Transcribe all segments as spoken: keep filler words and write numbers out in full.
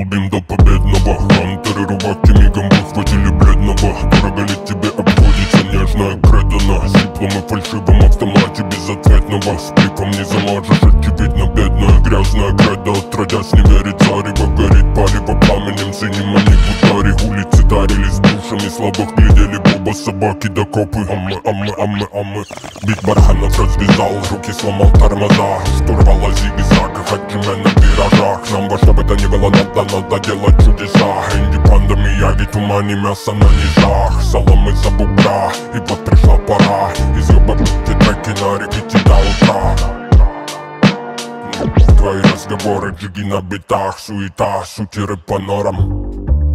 долбим до победного. Хантеры рубахи мигом выхватили бледного. Дорого ли тебе обходится нежная кредо на сиплом и фальшивом автомате безответного? С клипом не замажешь, очевидно бедная грязная кредо. Отродясь не верит зарево, горит палево пламенем синим, а не бутари. Улицы дарились душами, слабых глядели боба, собаки да копы. А мы, а мы, а мы, а мы бит барханов развязал, руки сломал тормоза. Штурвала зигзаг, хотим на виражах. Нам во что бы то ни было надо, надо делать чудеса. Инди пандами, яги, тумани, мясо на низах. Соломы за бугра, и вот пришла пора. Из ёбаки треки на репите до утра. Твои разговоры, джиги на битах, суета, шутеры по норам.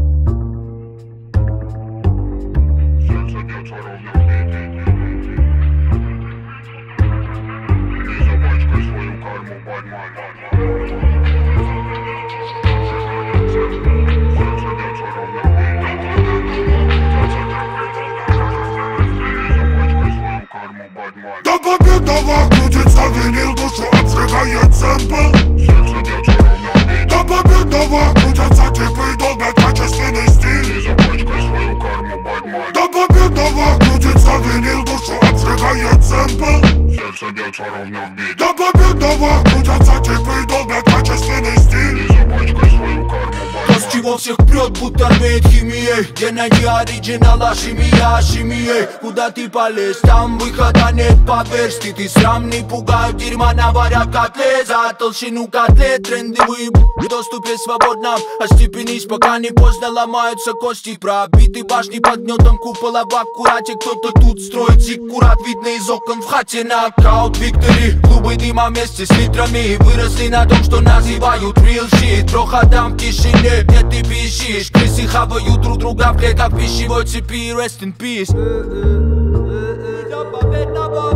До победного крутится винил, душу обжигает сэмпл. До победного крутятся типы, долбят качественный стиль. До победного крутится винил, душу обжигает сэмпл. До победного крутятся типы, долбят качественный стиль. То, с чего всех прет, будто рвет химией. Где найти оригинал, а химия, химией. Куда ты полез, там выхода нет, поверь. Стыд и срам не пугают, дерьма наварят котлет. За толщину котлет, тренды выебут в доступе свободном. Остепенись, пока не поздно, ломаются кости. Пробиты башни под гнетом купола в аккурате. Кто-то тут строит зиккурат, видно из окон в хате. Нокаут, виктори, клубы дыма вместе с литрами. Выросли на том, что называют real shit. Проходам в тишине, где ты пищишь. Крысы хавают друг друга в клетках пищевой цепи. Rest in peace. До победного.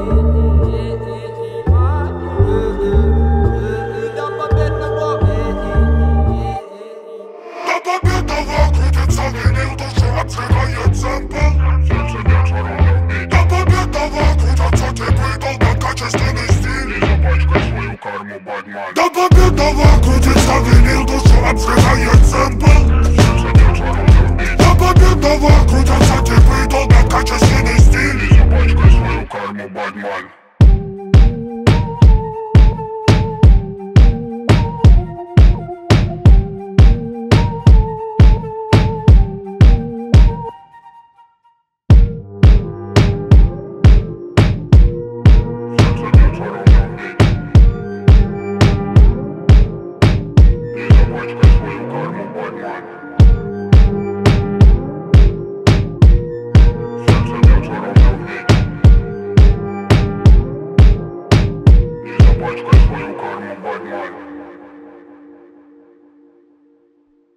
До победного. До победного крутится винил, душу обжигает сэмпл. До победного крутятся типы, долбят качественный стиль. До победного крутится винил, душу обжигает